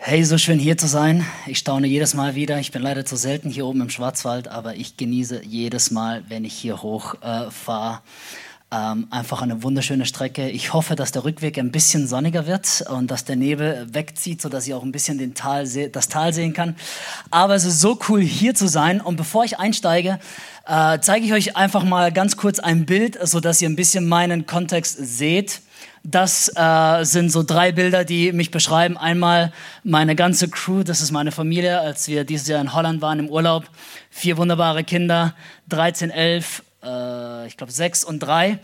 Hey, so schön hier zu sein. Ich staune jedes Mal wieder. Ich bin leider zu selten hier oben im Schwarzwald, aber ich genieße jedes Mal, wenn ich hier hoch fahre. Einfach eine wunderschöne Strecke. Ich hoffe, dass der Rückweg ein bisschen sonniger wird und dass der Nebel wegzieht, sodass ich auch ein bisschen das Tal sehen kann. Aber es ist so cool, hier zu sein. Und bevor ich einsteige, zeige ich euch einfach mal ganz kurz ein Bild, sodass ihr ein bisschen meinen Kontext seht. Das sind so 3 Bilder, die mich beschreiben. Einmal meine ganze Crew, das ist meine Familie, als wir dieses Jahr in Holland waren im Urlaub. 4 wunderbare Kinder, 13, 11, ich glaube 6 und 3.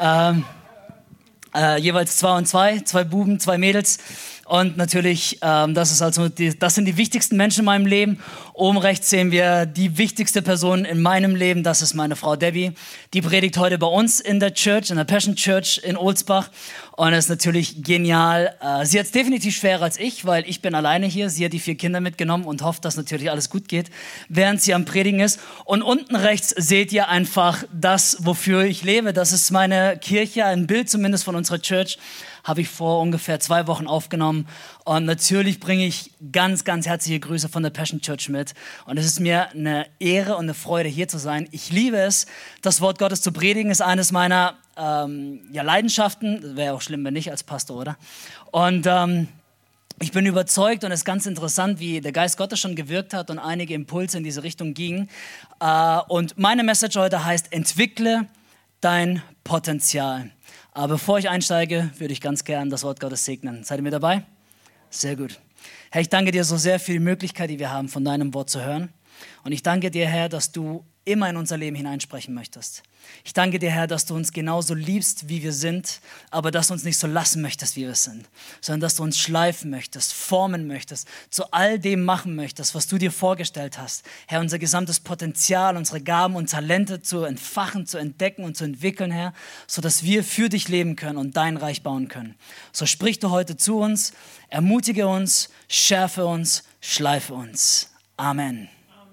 Jeweils 2 und 2, 2 Buben, 2 Mädels. Und natürlich, das sind die wichtigsten Menschen in meinem Leben. Oben rechts sehen wir die wichtigste Person in meinem Leben. Das ist meine Frau Debbie. Die predigt heute bei uns in der Church, in der Passion Church in Ohlsbach. Und das ist natürlich genial. Sie hat es definitiv schwerer als ich, weil ich bin alleine hier. Sie hat die 4 Kinder mitgenommen und hofft, dass natürlich alles gut geht, während sie am Predigen ist. Und unten rechts seht ihr einfach das, wofür ich lebe. Das ist meine Kirche, ein Bild zumindest von unserer Church. Habe ich vor ungefähr 2 Wochen aufgenommen. Und natürlich bringe ich ganz, ganz herzliche Grüße von der Passion Church mit. Und es ist mir eine Ehre und eine Freude, hier zu sein. Ich liebe es, das Wort Gottes zu predigen, ist eines meiner Leidenschaften. Wäre auch schlimm, wenn nicht als Pastor, oder? Und ich bin überzeugt und es ist ganz interessant, wie der Geist Gottes schon gewirkt hat und einige Impulse in diese Richtung gingen. Und meine Message heute heißt, entwickle dein Potenzial. Aber bevor ich einsteige, würde ich ganz gern das Wort Gottes segnen. Seid ihr mit dabei? Sehr gut. Herr, ich danke dir so sehr für die Möglichkeit, die wir haben, von deinem Wort zu hören. Und ich danke dir, Herr, dass du immer in unser Leben hineinsprechen möchtest. Ich danke dir, Herr, dass du uns genauso liebst, wie wir sind, aber dass du uns nicht so lassen möchtest, wie wir sind, sondern dass du uns schleifen möchtest, formen möchtest, zu all dem machen möchtest, was du dir vorgestellt hast. Herr, unser gesamtes Potenzial, unsere Gaben und Talente zu entfachen, zu entdecken und zu entwickeln, Herr, sodass wir für dich leben können und dein Reich bauen können. So sprich du heute zu uns, ermutige uns, schärfe uns, schleife uns. Amen.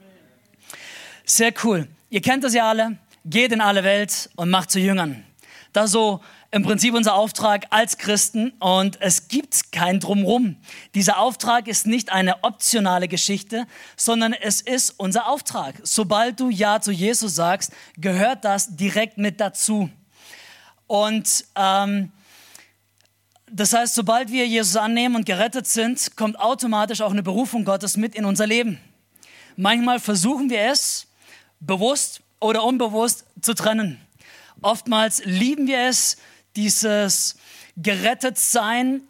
Sehr cool. Ihr kennt das ja alle. Geht in alle Welt und macht zu Jüngern. Das ist so im Prinzip unser Auftrag als Christen und es gibt kein Drumherum. Dieser Auftrag ist nicht eine optionale Geschichte, sondern es ist unser Auftrag. Sobald du Ja zu Jesus sagst, gehört das direkt mit dazu. Und das heißt, sobald wir Jesus annehmen und gerettet sind, kommt automatisch auch eine Berufung Gottes mit in unser Leben. Manchmal versuchen wir es, bewusst oder unbewusst zu trennen. Oftmals lieben wir es, dieses Gerettetsein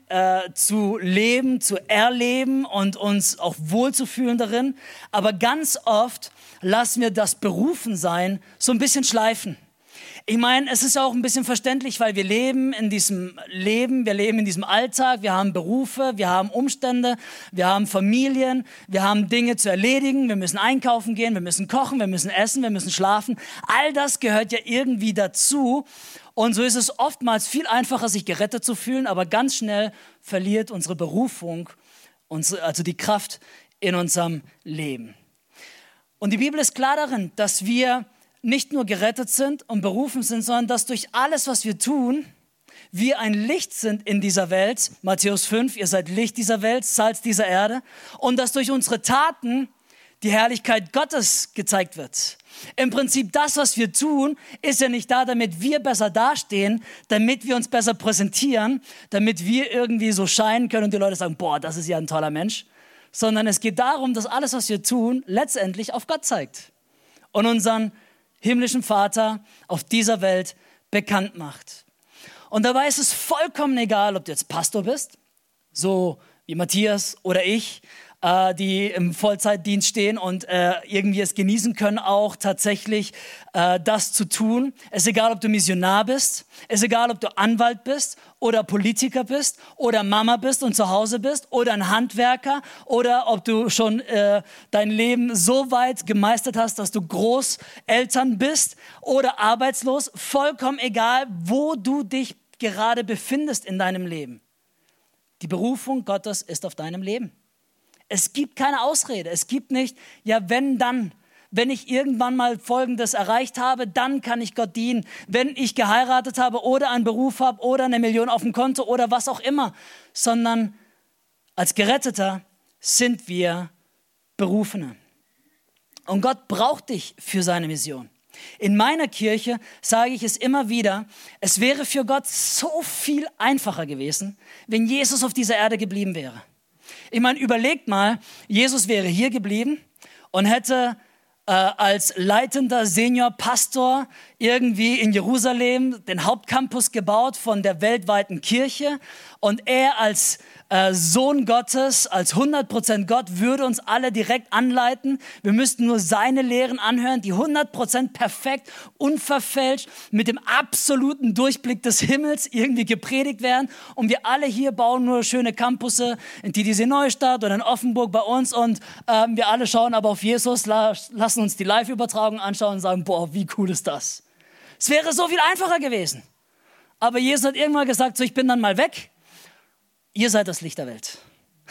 zu leben, zu erleben und uns auch wohlzufühlen darin. Aber ganz oft lassen wir das Berufensein so ein bisschen schleifen. Ich meine, es ist auch ein bisschen verständlich, weil wir leben in diesem Leben, wir leben in diesem Alltag, wir haben Berufe, wir haben Umstände, wir haben Familien, wir haben Dinge zu erledigen, wir müssen einkaufen gehen, wir müssen kochen, wir müssen essen, wir müssen schlafen. All das gehört ja irgendwie dazu und so ist es oftmals viel einfacher, sich gerettet zu fühlen, aber ganz schnell verliert unsere Berufung, also die Kraft in unserem Leben. Und die Bibel ist klar darin, dass wir nicht nur gerettet sind und berufen sind, sondern dass durch alles, was wir tun, wir ein Licht sind in dieser Welt. Matthäus 5, ihr seid Licht dieser Welt, Salz dieser Erde. Und dass durch unsere Taten die Herrlichkeit Gottes gezeigt wird. Im Prinzip das, was wir tun, ist ja nicht da, damit wir besser dastehen, damit wir uns besser präsentieren, damit wir irgendwie so scheinen können und die Leute sagen, boah, das ist ja ein toller Mensch. Sondern es geht darum, dass alles, was wir tun, letztendlich auf Gott zeigt. Und unseren himmlischen Vater auf dieser Welt bekannt macht. Und dabei ist es vollkommen egal, ob du jetzt Pastor bist, so wie Matthias oder ich, die im Vollzeitdienst stehen und irgendwie es genießen können, auch tatsächlich das zu tun. Es ist egal, ob du Missionar bist, es ist egal, ob du Anwalt bist oder Politiker bist oder Mama bist und zu Hause bist oder ein Handwerker oder ob du schon dein Leben so weit gemeistert hast, dass du Großeltern bist oder arbeitslos. Vollkommen egal, wo du dich gerade befindest in deinem Leben. Die Berufung Gottes ist auf deinem Leben. Es gibt keine Ausrede. Es gibt nicht, ja, wenn dann. Wenn ich irgendwann mal Folgendes erreicht habe, dann kann ich Gott dienen. Wenn ich geheiratet habe oder einen Beruf habe oder 1 Million auf dem Konto oder was auch immer. Sondern als Geretteter sind wir Berufene. Und Gott braucht dich für seine Mission. In meiner Kirche sage ich es immer wieder, es wäre für Gott so viel einfacher gewesen, wenn Jesus auf dieser Erde geblieben wäre. Ich meine, überlegt mal, Jesus wäre hier geblieben und hätte als leitender Seniorpastor irgendwie in Jerusalem den Hauptcampus gebaut von der weltweiten Kirche und er als Sohn Gottes, als 100% Gott, würde uns alle direkt anleiten. Wir müssten nur seine Lehren anhören, die 100% perfekt, unverfälscht, mit dem absoluten Durchblick des Himmels irgendwie gepredigt werden. Und wir alle hier bauen nur schöne Campusse in TTC Neustadt oder in Offenburg bei uns. Und wir alle schauen aber auf Jesus, lassen uns die Live-Übertragung anschauen und sagen, boah, wie cool ist das? Es wäre so viel einfacher gewesen. Aber Jesus hat irgendwann gesagt, so, ich bin dann mal weg. Ihr seid das Licht der Welt.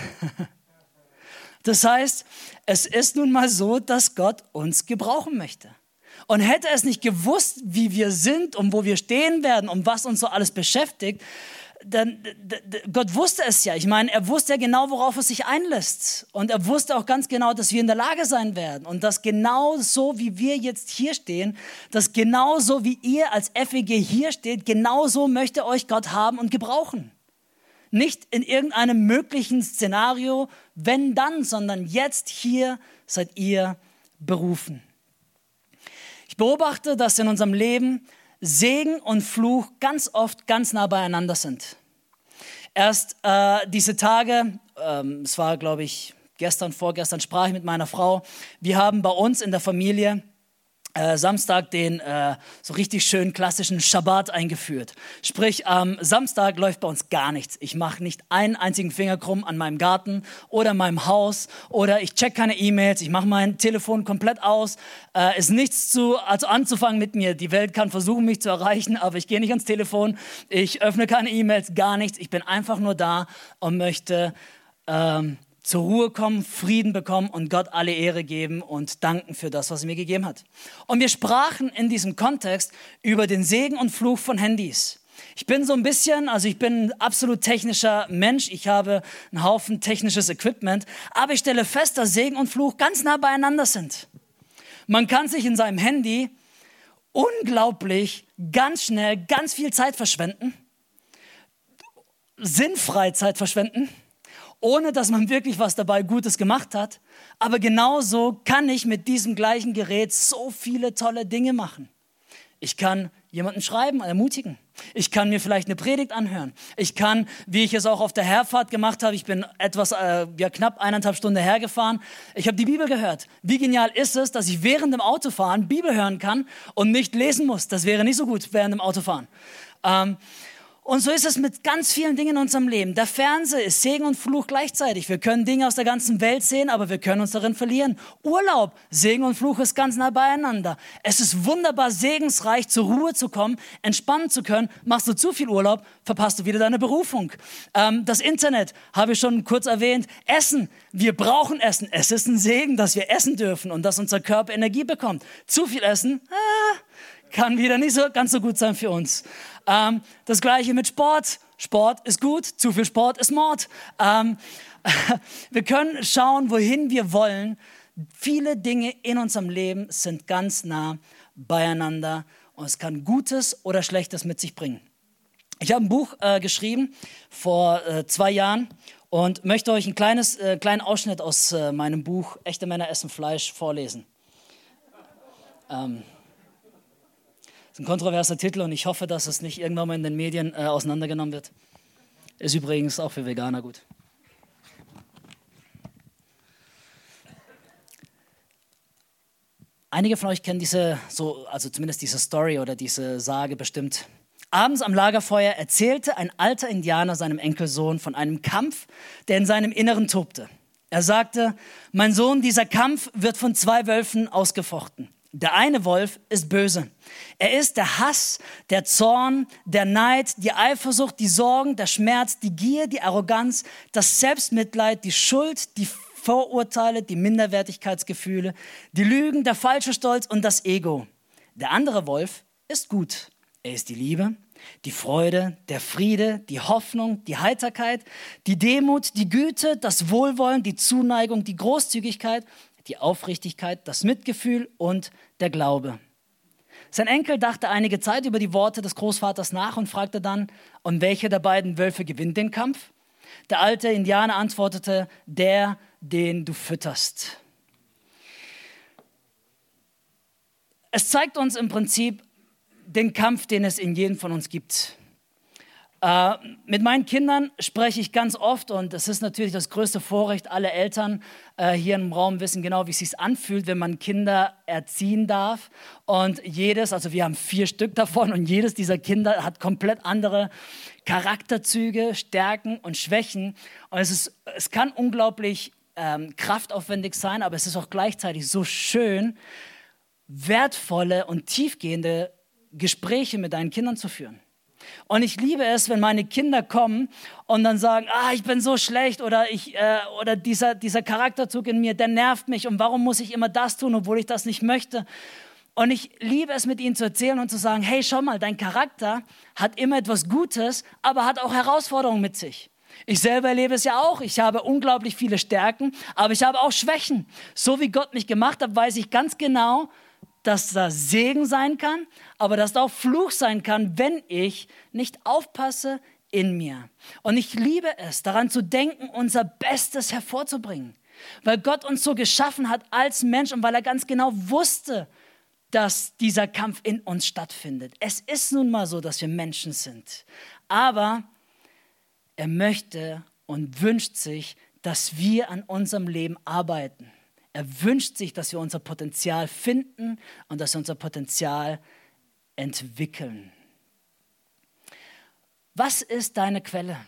Das heißt, es ist nun mal so, dass Gott uns gebrauchen möchte. Und hätte er es nicht gewusst, wie wir sind und wo wir stehen werden und was uns so alles beschäftigt, dann, Gott wusste es ja. Ich meine, er wusste ja genau, worauf er sich einlässt. Und er wusste auch ganz genau, dass wir in der Lage sein werden. Und dass genau so, wie wir jetzt hier stehen, dass genau so, wie ihr als FEG hier steht, genau so möchte euch Gott haben und gebrauchen. Nicht in irgendeinem möglichen Szenario, wenn dann, sondern jetzt hier seid ihr berufen. Ich beobachte, dass in unserem Leben Segen und Fluch ganz oft ganz nah beieinander sind. Erst diese Tage, es war glaube ich vorgestern sprach ich mit meiner Frau. Wir haben bei uns in der Familie Samstag den so richtig schön klassischen Schabbat eingeführt. Sprich, am Samstag läuft bei uns gar nichts. Ich mache nicht einen einzigen Finger krumm an meinem Garten oder meinem Haus oder ich check keine E-Mails, ich mache mein Telefon komplett aus. Ist nichts anzufangen mit mir. Die Welt kann versuchen, mich zu erreichen, aber ich gehe nicht ans Telefon, ich öffne keine E-Mails, gar nichts. Ich bin einfach nur da und möchte zur Ruhe kommen, Frieden bekommen und Gott alle Ehre geben und danken für das, was er mir gegeben hat. Und wir sprachen in diesem Kontext über den Segen und Fluch von Handys. Ich bin ein absolut technischer Mensch. Ich habe einen Haufen technisches Equipment, aber ich stelle fest, dass Segen und Fluch ganz nah beieinander sind. Man kann sich in seinem Handy unglaublich, ganz schnell, ganz viel Zeit verschwenden, sinnfrei Zeit verschwenden, ohne dass man wirklich was dabei Gutes gemacht hat. Aber genauso kann ich mit diesem gleichen Gerät so viele tolle Dinge machen. Ich kann jemanden schreiben, ermutigen. Ich kann mir vielleicht eine Predigt anhören. Ich kann, wie ich es auch auf der Herfahrt gemacht habe, ich bin knapp 1,5 Stunden hergefahren. Ich habe die Bibel gehört. Wie genial ist es, dass ich während dem Autofahren Bibel hören kann und nicht lesen muss. Das wäre nicht so gut während dem Autofahren. Und so ist es mit ganz vielen Dingen in unserem Leben. Der Fernseher ist Segen und Fluch gleichzeitig. Wir können Dinge aus der ganzen Welt sehen, aber wir können uns darin verlieren. Urlaub, Segen und Fluch ist ganz nah beieinander. Es ist wunderbar segensreich, zur Ruhe zu kommen, entspannen zu können. Machst du zu viel Urlaub, verpasst du wieder deine Berufung. Das Internet, habe ich schon kurz erwähnt. Essen, wir brauchen Essen. Es ist ein Segen, dass wir essen dürfen und dass unser Körper Energie bekommt. Zu viel Essen, kann wieder nicht ganz so gut sein für uns. Das Gleiche mit Sport. Sport ist gut, zu viel Sport ist Mord. Wir können schauen, wohin wir wollen. Viele Dinge in unserem Leben sind ganz nah beieinander und es kann Gutes oder Schlechtes mit sich bringen. Ich habe ein Buch geschrieben vor 2 Jahren und möchte euch einen kleinen Ausschnitt aus meinem Buch Echte Männer essen Fleisch vorlesen. Das ist ein kontroverser Titel und ich hoffe, dass es nicht irgendwann mal in den Medien auseinandergenommen wird. Ist übrigens auch für Veganer gut. Einige von euch kennen zumindest diese Story oder diese Sage bestimmt. Abends am Lagerfeuer erzählte ein alter Indianer seinem Enkelsohn von einem Kampf, der in seinem Inneren tobte. Er sagte, mein Sohn, dieser Kampf wird von 2 Wölfen ausgefochten. Der eine Wolf ist böse. Er ist der Hass, der Zorn, der Neid, die Eifersucht, die Sorgen, der Schmerz, die Gier, die Arroganz, das Selbstmitleid, die Schuld, die Vorurteile, die Minderwertigkeitsgefühle, die Lügen, der falsche Stolz und das Ego. Der andere Wolf ist gut. Er ist die Liebe, Die Freude, der Friede, die Hoffnung, die Heiterkeit, die Demut, die Güte, das Wohlwollen, die Zuneigung, die Großzügigkeit, die Aufrichtigkeit, das Mitgefühl und der Glaube. Sein Enkel dachte einige Zeit über die Worte des Großvaters nach und fragte dann, und welcher der beiden Wölfe gewinnt den Kampf? Der alte Indianer antwortete, der, den du fütterst. Es zeigt uns im Prinzip den Kampf, den es in jedem von uns gibt. Mit meinen Kindern spreche ich ganz oft und es ist natürlich das größte Vorrecht. Alle Eltern hier im Raum wissen genau, wie es sich anfühlt, wenn man Kinder erziehen darf. Und also wir haben 4 Stück davon und jedes dieser Kinder hat komplett andere Charakterzüge, Stärken und Schwächen. Und es kann unglaublich kraftaufwendig sein, aber es ist auch gleichzeitig so schön, wertvolle und tiefgehende Gespräche mit deinen Kindern zu führen. Und ich liebe es, wenn meine Kinder kommen und dann sagen, ich bin so schlecht oder dieser Charakterzug in mir, der nervt mich und warum muss ich immer das tun, obwohl ich das nicht möchte. Und ich liebe es, mit ihnen zu erzählen und zu sagen, hey, schau mal, dein Charakter hat immer etwas Gutes, aber hat auch Herausforderungen mit sich. Ich selber erlebe es ja auch. Ich habe unglaublich viele Stärken, aber ich habe auch Schwächen. So wie Gott mich gemacht hat, weiß ich ganz genau, dass da Segen sein kann, aber dass da auch Fluch sein kann, wenn ich nicht aufpasse in mir. Und ich liebe es, daran zu denken, unser Bestes hervorzubringen, weil Gott uns so geschaffen hat als Mensch und weil er ganz genau wusste, dass dieser Kampf in uns stattfindet. Es ist nun mal so, dass wir Menschen sind, aber er möchte und wünscht sich, dass wir an unserem Leben arbeiten. Er wünscht sich, dass wir unser Potenzial finden und dass wir unser Potenzial entwickeln. Was ist deine Quelle?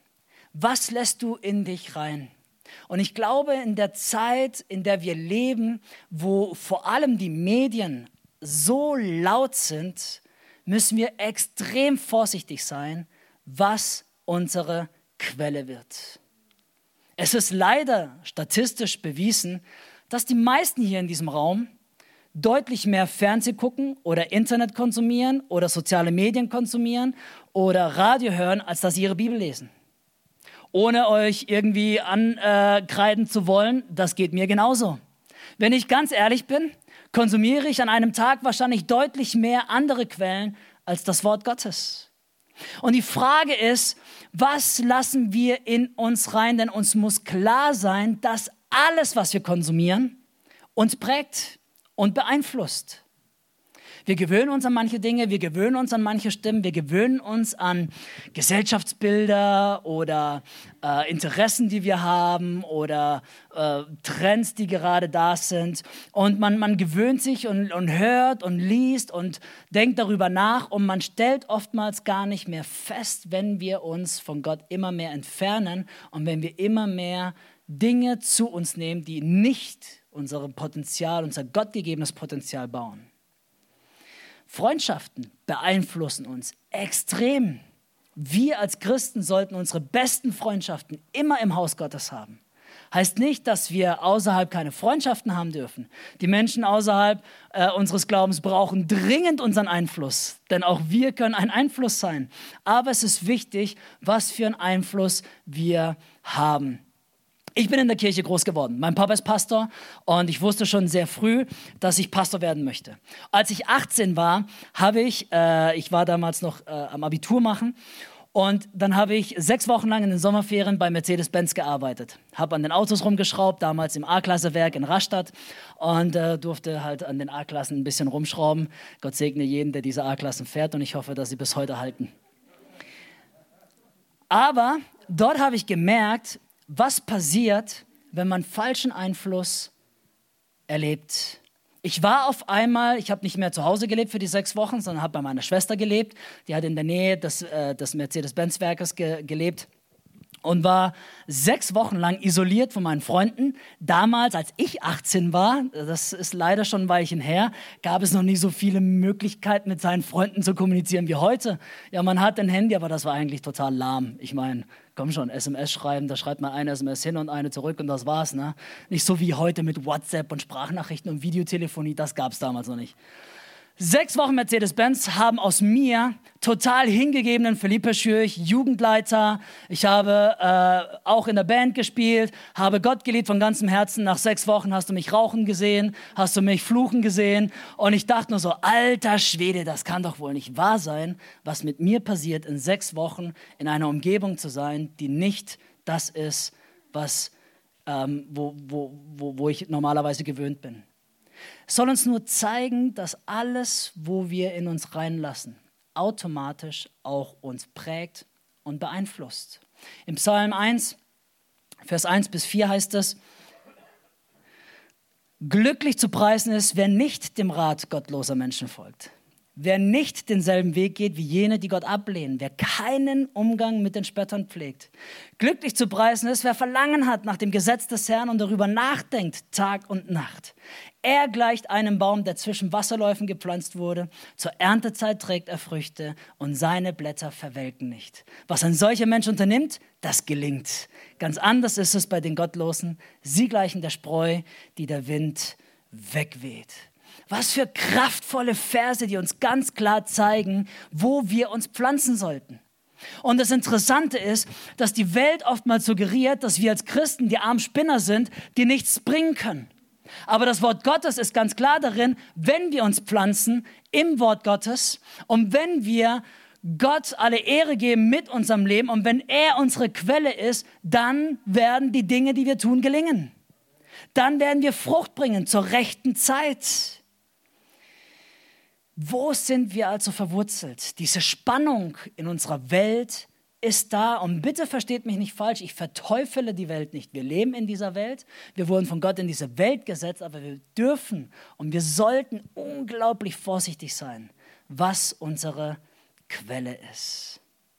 Was lässt du in dich rein? Und ich glaube, in der Zeit, in der wir leben, wo vor allem die Medien so laut sind, müssen wir extrem vorsichtig sein, was unsere Quelle wird. Es ist leider statistisch bewiesen, dass die meisten hier in diesem Raum deutlich mehr Fernseh gucken oder Internet konsumieren oder soziale Medien konsumieren oder Radio hören, als dass sie ihre Bibel lesen. Ohne euch irgendwie ankreiden zu wollen, das geht mir genauso. Wenn ich ganz ehrlich bin, konsumiere ich an einem Tag wahrscheinlich deutlich mehr andere Quellen als das Wort Gottes. Und die Frage ist, was lassen wir in uns rein? Denn uns muss klar sein, dass alles, was wir konsumieren, uns prägt und beeinflusst. Wir gewöhnen uns an manche Dinge, wir gewöhnen uns an manche Stimmen, wir gewöhnen uns an Gesellschaftsbilder oder Interessen, die wir haben oder Trends, die gerade da sind. Und man gewöhnt sich und hört und liest und denkt darüber nach und man stellt oftmals gar nicht mehr fest, wenn wir uns von Gott immer mehr entfernen und wenn wir immer mehr Dinge zu uns nehmen, die nicht unser Potenzial, unser gottgegebenes Potenzial bauen. Freundschaften beeinflussen uns extrem. Wir als Christen sollten unsere besten Freundschaften immer im Haus Gottes haben. Heißt nicht, dass wir außerhalb keine Freundschaften haben dürfen. Die Menschen außerhalb unseres Glaubens brauchen dringend unseren Einfluss, denn auch wir können ein Einfluss sein. Aber es ist wichtig, was für einen Einfluss wir haben. Ich bin in der Kirche groß geworden. Mein Papa ist Pastor und ich wusste schon sehr früh, dass ich Pastor werden möchte. Als ich 18 war, ich war damals noch am Abitur machen und dann habe ich 6 Wochen lang in den Sommerferien bei Mercedes-Benz gearbeitet. Habe an den Autos rumgeschraubt, damals im A-Klasse-Werk in Rastatt und durfte halt an den A-Klassen ein bisschen rumschrauben. Gott segne jeden, der diese A-Klassen fährt und ich hoffe, dass sie bis heute halten. Aber dort habe ich gemerkt, was passiert, wenn man falschen Einfluss erlebt. Ich war auf einmal, ich habe nicht mehr zu Hause gelebt für die 6 Wochen, sondern habe bei meiner Schwester gelebt. Die hat in der Nähe des Mercedes-Benz-Werkes gelebt und war 6 Wochen lang isoliert von meinen Freunden. Damals, als ich 18 war, das ist leider schon ein Weilchen her, gab es noch nie so viele Möglichkeiten, mit seinen Freunden zu kommunizieren wie heute. Ja, man hat ein Handy, aber das war eigentlich total lahm. Ich meine, komm schon, SMS schreiben, da schreibt man eine SMS hin und eine zurück und das war's, ne? Nicht so wie heute mit WhatsApp und Sprachnachrichten und Videotelefonie, das gab es damals noch nicht. 6 Wochen Mercedes-Benz haben aus mir total hingegebenen Philippe Schürch, Jugendleiter. Ich habe auch in der Band gespielt, habe Gott geliebt von ganzem Herzen. Nach 6 Wochen hast du mich rauchen gesehen, hast du mich fluchen gesehen. Und ich dachte nur so, alter Schwede, das kann doch wohl nicht wahr sein, was mit mir passiert, in 6 Wochen in einer Umgebung zu sein, die nicht das ist, wo ich normalerweise gewöhnt bin. Es soll uns nur zeigen, dass alles, wo wir in uns reinlassen, automatisch auch uns prägt und beeinflusst. Im Psalm 1, Vers 1 bis 4 heißt es, glücklich zu preisen ist, wer nicht dem Rat gottloser Menschen folgt. Wer nicht denselben Weg geht wie jene, die Gott ablehnen. Wer keinen Umgang mit den Spöttern pflegt. Glücklich zu preisen ist, wer Verlangen hat nach dem Gesetz des Herrn und darüber nachdenkt, Tag und Nacht. Er gleicht einem Baum, der zwischen Wasserläufen gepflanzt wurde. Zur Erntezeit trägt er Früchte und seine Blätter verwelken nicht. Was ein solcher Mensch unternimmt, das gelingt. Ganz anders ist es bei den Gottlosen. Sie gleichen der Spreu, die der Wind wegweht. Was für kraftvolle Verse, die uns ganz klar zeigen, wo wir uns pflanzen sollten. Und das Interessante ist, dass die Welt oftmals suggeriert, dass wir als Christen die armen Spinner sind, die nichts bringen können. Aber das Wort Gottes ist ganz klar darin, wenn wir uns pflanzen im Wort Gottes und wenn wir Gott alle Ehre geben mit unserem Leben und wenn er unsere Quelle ist, dann werden die Dinge, die wir tun, gelingen. Dann werden wir Frucht bringen zur rechten Zeit. Wo sind wir also verwurzelt? Diese Spannung in unserer Welt ist da. Und bitte versteht mich nicht falsch, ich verteufele die Welt nicht. Wir leben in dieser Welt, wir wurden von Gott in diese Welt gesetzt, aber wir dürfen und wir sollten unglaublich vorsichtig sein, was unsere Quelle ist.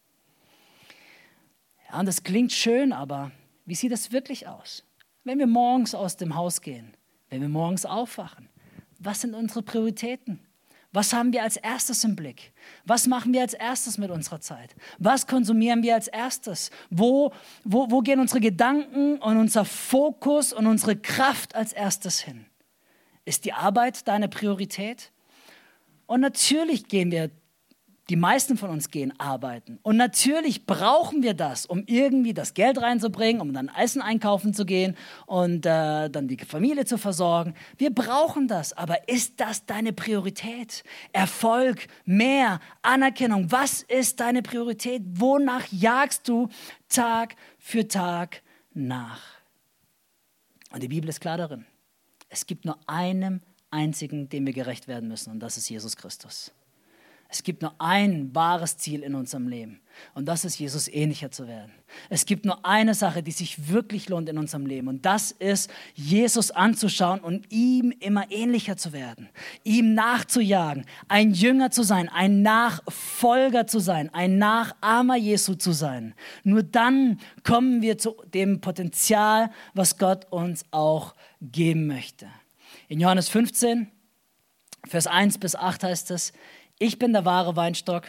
Ja, und das klingt schön, aber wie sieht das wirklich aus? Wenn wir morgens aus dem Haus gehen, wenn wir morgens aufwachen, was sind unsere Prioritäten? Was haben wir als erstes im Blick? Was machen wir als erstes mit unserer Zeit? Was konsumieren wir als erstes? Wo gehen unsere Gedanken und unser Fokus und unsere Kraft als erstes hin? Ist die Arbeit deine Priorität? Und natürlich die meisten von uns gehen arbeiten. Und natürlich brauchen wir das, um irgendwie das Geld reinzubringen, um dann Essen einkaufen zu gehen und dann die Familie zu versorgen. Wir brauchen das, aber ist das deine Priorität? Erfolg, mehr, Anerkennung, was ist deine Priorität? Wonach jagst du Tag für Tag nach? Und die Bibel ist klar darin. Es gibt nur einem einzigen, dem wir gerecht werden müssen, und das ist Jesus Christus. Es gibt nur ein wahres Ziel in unserem Leben und das ist, Jesus ähnlicher zu werden. Es gibt nur eine Sache, die sich wirklich lohnt in unserem Leben und das ist, Jesus anzuschauen und ihm immer ähnlicher zu werden, ihm nachzujagen, ein Jünger zu sein, ein Nachfolger zu sein, ein Nachahmer Jesu zu sein. Nur dann kommen wir zu dem Potenzial, was Gott uns auch geben möchte. In Johannes 15, Vers 1 bis 8 heißt es, ich bin der wahre Weinstock.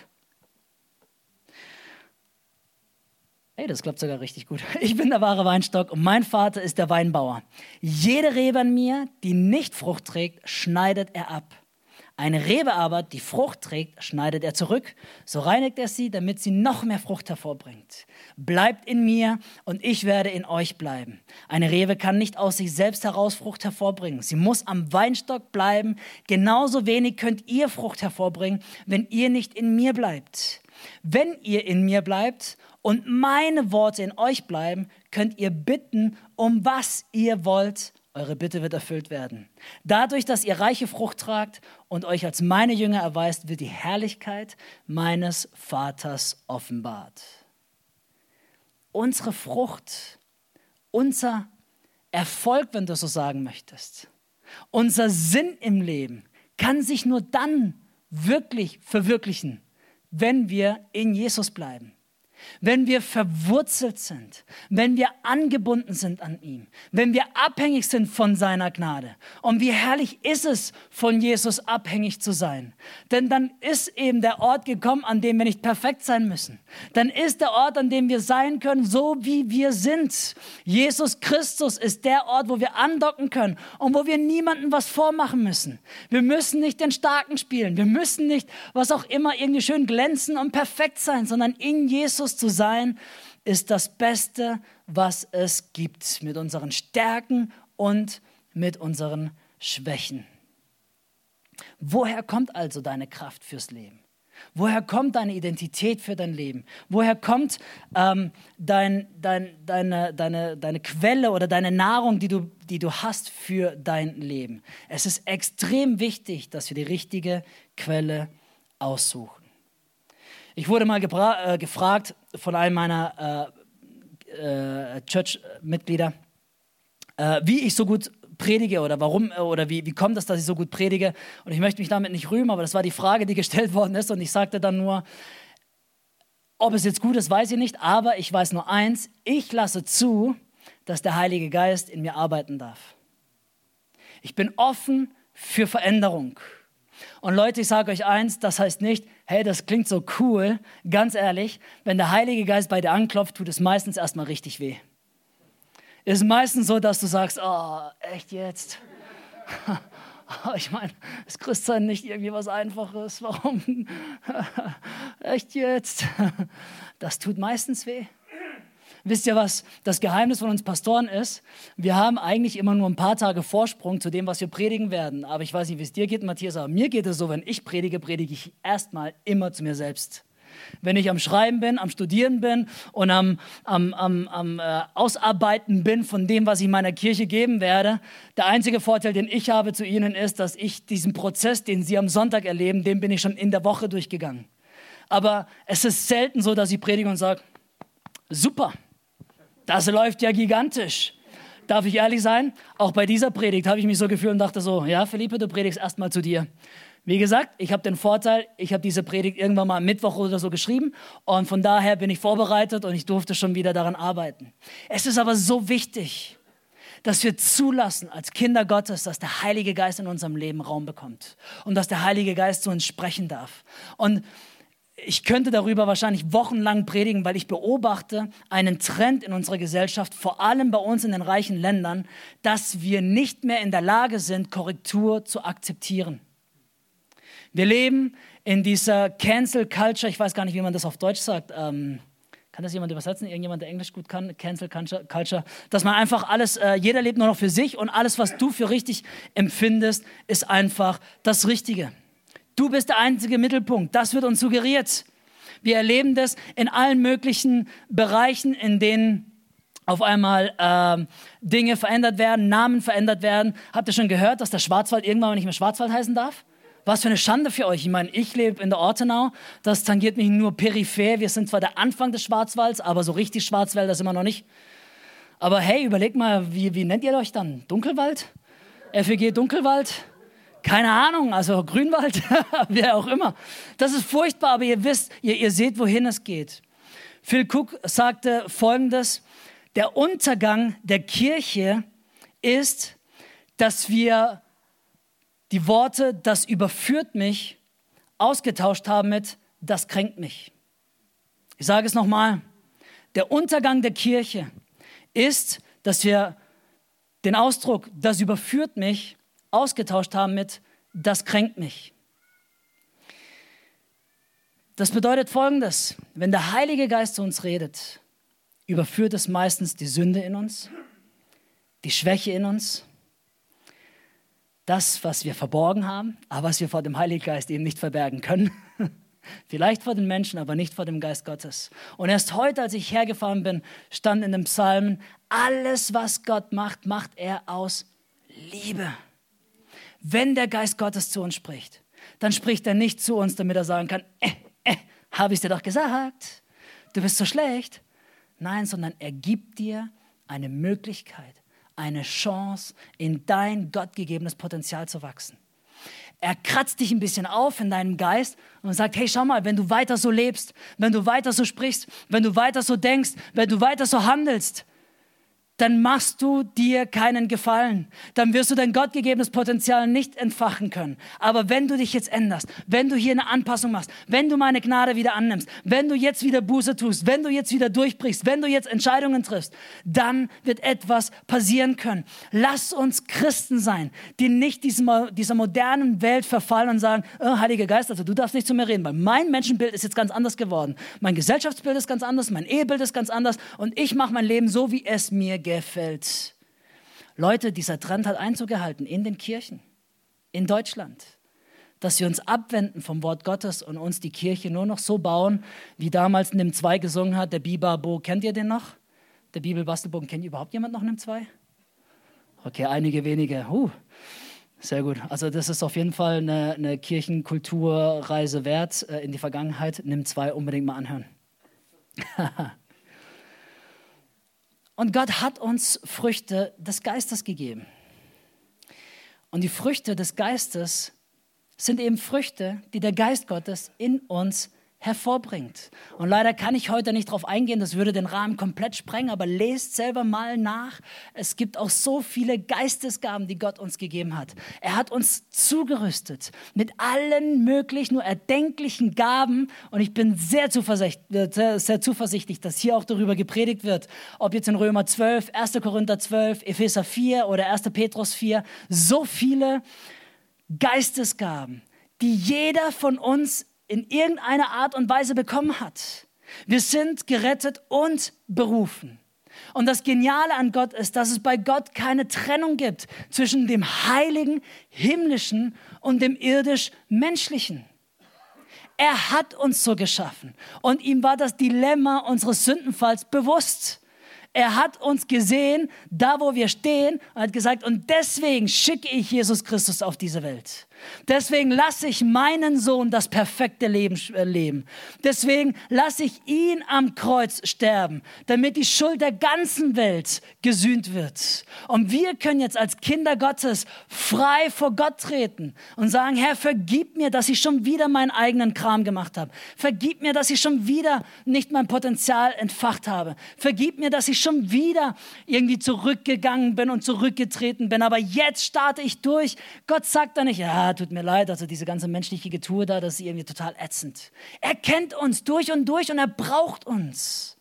Hey, das klappt sogar richtig gut. Ich bin der wahre Weinstock und mein Vater ist der Weinbauer. Jede Rebe an mir, die nicht Frucht trägt, schneidet er ab. Eine Rebe aber, die Frucht trägt, schneidet er zurück. So reinigt er sie, damit sie noch mehr Frucht hervorbringt. Bleibt in mir und ich werde in euch bleiben. Eine Rebe kann nicht aus sich selbst heraus Frucht hervorbringen. Sie muss am Weinstock bleiben. Genauso wenig könnt ihr Frucht hervorbringen, wenn ihr nicht in mir bleibt. Wenn ihr in mir bleibt und meine Worte in euch bleiben, könnt ihr bitten, um was ihr wollt. Eure Bitte wird erfüllt werden. Dadurch, dass ihr reiche Frucht tragt und euch als meine Jünger erweist, wird die Herrlichkeit meines Vaters offenbart. Unsere Frucht, unser Erfolg, wenn du so sagen möchtest, unser Sinn im Leben kann sich nur dann wirklich verwirklichen, wenn wir in Jesus bleiben. wenn wir verwurzelt sind, wenn wir angebunden sind an ihm, wenn wir abhängig sind von seiner Gnade. Und wie herrlich ist es, von Jesus abhängig zu sein. Denn dann ist eben der Ort gekommen, an dem wir nicht perfekt sein müssen. Dann ist der Ort, an dem wir sein können, so wie wir sind. Jesus Christus ist der Ort, wo wir andocken können und wo wir niemandem was vormachen müssen. Wir müssen nicht den Starken spielen. Wir müssen nicht, was auch immer, irgendwie schön glänzen und perfekt sein, sondern in Jesus zu sein, ist das Beste, was es gibt, mit unseren Stärken und mit unseren Schwächen. Woher kommt also deine Kraft fürs Leben? Woher kommt deine Identität für dein Leben? Woher kommt deine Quelle oder deine Nahrung, die du hast für dein Leben? Es ist extrem wichtig, dass wir die richtige Quelle aussuchen. Ich wurde mal gefragt von einem meiner Church-Mitglieder, wie ich so gut predige oder warum oder wie kommt es, dass ich so gut predige. Und ich möchte mich damit nicht rühmen, aber das war die Frage, die gestellt worden ist. Und ich sagte dann nur, ob es jetzt gut ist, weiß ich nicht, aber ich weiß nur eins, ich lasse zu, dass der Heilige Geist in mir arbeiten darf. Ich bin offen für Veränderung. Und Leute, ich sage euch eins, das heißt nicht, hey, das klingt so cool. Ganz ehrlich, wenn der Heilige Geist bei dir anklopft, tut es meistens erstmal richtig weh. Es ist meistens so, dass du sagst, oh, echt jetzt? Ich meine, ist Christsein nicht irgendwie was Einfaches? Warum? Echt jetzt? Das tut meistens weh. Wisst ihr, was das Geheimnis von uns Pastoren ist? Wir haben eigentlich immer nur ein paar Tage Vorsprung zu dem, was wir predigen werden. Aber ich weiß nicht, wie es dir geht, Matthias, aber mir geht es so, wenn ich predige ich erstmal immer zu mir selbst. Wenn ich am Schreiben bin, am Studieren bin und am Ausarbeiten bin von dem, was ich meiner Kirche geben werde, der einzige Vorteil, den ich habe zu ihnen, ist, dass ich diesen Prozess, den sie am Sonntag erleben, den bin ich schon in der Woche durchgegangen. Aber es ist selten so, dass ich predige und sage, super, das läuft ja gigantisch. Darf ich ehrlich sein? Auch bei dieser Predigt habe ich mich so gefühlt und dachte so, ja, Philippe, du predigst erstmal zu dir. Wie gesagt, ich habe den Vorteil, ich habe diese Predigt irgendwann mal am Mittwoch oder so geschrieben und von daher bin ich vorbereitet und ich durfte schon wieder daran arbeiten. Es ist aber so wichtig, dass wir zulassen als Kinder Gottes, dass der Heilige Geist in unserem Leben Raum bekommt und dass der Heilige Geist zu uns sprechen darf. Und ich könnte darüber wahrscheinlich wochenlang predigen, weil ich beobachte einen Trend in unserer Gesellschaft, vor allem bei uns in den reichen Ländern, dass wir nicht mehr in der Lage sind, Korrektur zu akzeptieren. Wir leben in dieser Cancel Culture, ich weiß gar nicht, wie man das auf Deutsch sagt. Kann das jemand übersetzen? Irgendjemand, der Englisch gut kann? Cancel Culture. Dass man einfach alles, jeder lebt nur noch für sich und alles, was du für richtig empfindest, ist einfach das Richtige. Du bist der einzige Mittelpunkt. Das wird uns suggeriert. Wir erleben das in allen möglichen Bereichen, in denen auf einmal Dinge verändert werden, Namen verändert werden. Habt ihr schon gehört, dass der Schwarzwald irgendwann mal nicht mehr Schwarzwald heißen darf? Was für eine Schande für euch. Ich meine, ich lebe in der Ortenau. Das tangiert mich nur peripher. Wir sind zwar der Anfang des Schwarzwalds, aber so richtig Schwarzwälder sind wir noch nicht. Aber hey, überlegt mal, wie nennt ihr euch dann? Dunkelwald? FEG Dunkelwald? Keine Ahnung, also Grünwald, wer auch immer. Das ist furchtbar, aber ihr wisst, ihr seht, wohin es geht. Phil Cook sagte Folgendes: Der Untergang der Kirche ist, dass wir die Worte, das überführt mich, ausgetauscht haben mit, das kränkt mich. Ich sage es nochmal. Der Untergang der Kirche ist, dass wir den Ausdruck, das überführt mich, ausgetauscht haben mit, das kränkt mich. Das bedeutet Folgendes: Wenn der Heilige Geist zu uns redet, überführt es meistens die Sünde in uns, die Schwäche in uns, das, was wir verborgen haben, aber was wir vor dem Heiligen Geist eben nicht verbergen können. Vielleicht vor den Menschen, aber nicht vor dem Geist Gottes. Und erst heute, als ich hergefahren bin, stand in dem Psalmen, alles, was Gott macht, macht er aus Liebe. Wenn der Geist Gottes zu uns spricht, dann spricht er nicht zu uns, damit er sagen kann, habe ich dir doch gesagt, du bist so schlecht. Nein, sondern er gibt dir eine Möglichkeit, eine Chance, in dein gottgegebenes Potenzial zu wachsen. Er kratzt dich ein bisschen auf in deinem Geist und sagt, hey, schau mal, wenn du weiter so lebst, wenn du weiter so sprichst, wenn du weiter so denkst, wenn du weiter so handelst, dann machst du dir keinen Gefallen. Dann wirst du dein gottgegebenes Potenzial nicht entfachen können. Aber wenn du dich jetzt änderst, wenn du hier eine Anpassung machst, wenn du meine Gnade wieder annimmst, wenn du jetzt wieder Buße tust, wenn du jetzt wieder durchbrichst, wenn du jetzt Entscheidungen triffst, dann wird etwas passieren können. Lass uns Christen sein, die nicht dieser modernen Welt verfallen und sagen, oh, Heiliger Geist, also du darfst nicht zu mir reden, weil mein Menschenbild ist jetzt ganz anders geworden. Mein Gesellschaftsbild ist ganz anders, mein Ehebild ist ganz anders und ich mache mein Leben so, wie es mir gefällt. Leute, dieser Trend hat Einzug gehalten in den Kirchen, in Deutschland, dass wir uns abwenden vom Wort Gottes und uns die Kirche nur noch so bauen, wie damals NIM 2 gesungen hat, der Bibabo. Kennt ihr den noch? Der Bibelbastelbogen. Kennt überhaupt jemand noch NIM 2? Okay, einige wenige. Sehr gut. Also das ist auf jeden Fall eine Kirchenkulturreise wert in die Vergangenheit. NIM 2 unbedingt mal anhören. Und Gott hat uns Früchte des Geistes gegeben. Und die Früchte des Geistes sind eben Früchte, die der Geist Gottes in uns hervorbringt. Und leider kann ich heute nicht darauf eingehen, das würde den Rahmen komplett sprengen, aber lest selber mal nach. Es gibt auch so viele Geistesgaben, die Gott uns gegeben hat. Er hat uns zugerüstet mit allen möglichen, nur erdenklichen Gaben. Und ich bin sehr zuversichtlich, dass hier auch darüber gepredigt wird, ob jetzt in Römer 12, 1. Korinther 12, Epheser 4 oder 1. Petrus 4. So viele Geistesgaben, die jeder von uns in irgendeiner Art und Weise bekommen hat. Wir sind gerettet und berufen. Und das Geniale an Gott ist, dass es bei Gott keine Trennung gibt zwischen dem heiligen, himmlischen und dem irdisch-menschlichen. Er hat uns so geschaffen und ihm war das Dilemma unseres Sündenfalls bewusst. Er hat uns gesehen, da wo wir stehen, und hat gesagt, und deswegen schicke ich Jesus Christus auf diese Welt. Deswegen lasse ich meinen Sohn das perfekte Leben leben. Deswegen lasse ich ihn am Kreuz sterben, damit die Schuld der ganzen Welt gesühnt wird. Und wir können jetzt als Kinder Gottes frei vor Gott treten und sagen, Herr, vergib mir, dass ich schon wieder meinen eigenen Kram gemacht habe. Vergib mir, dass ich schon wieder nicht mein Potenzial entfacht habe. Vergib mir, dass ich schon wieder irgendwie zurückgegangen bin und zurückgetreten bin. Aber jetzt starte ich durch. Gott sagt da nicht, ja, tut mir leid, also diese ganze menschliche Getue da, das ist irgendwie total ätzend. Er kennt uns durch und er braucht uns.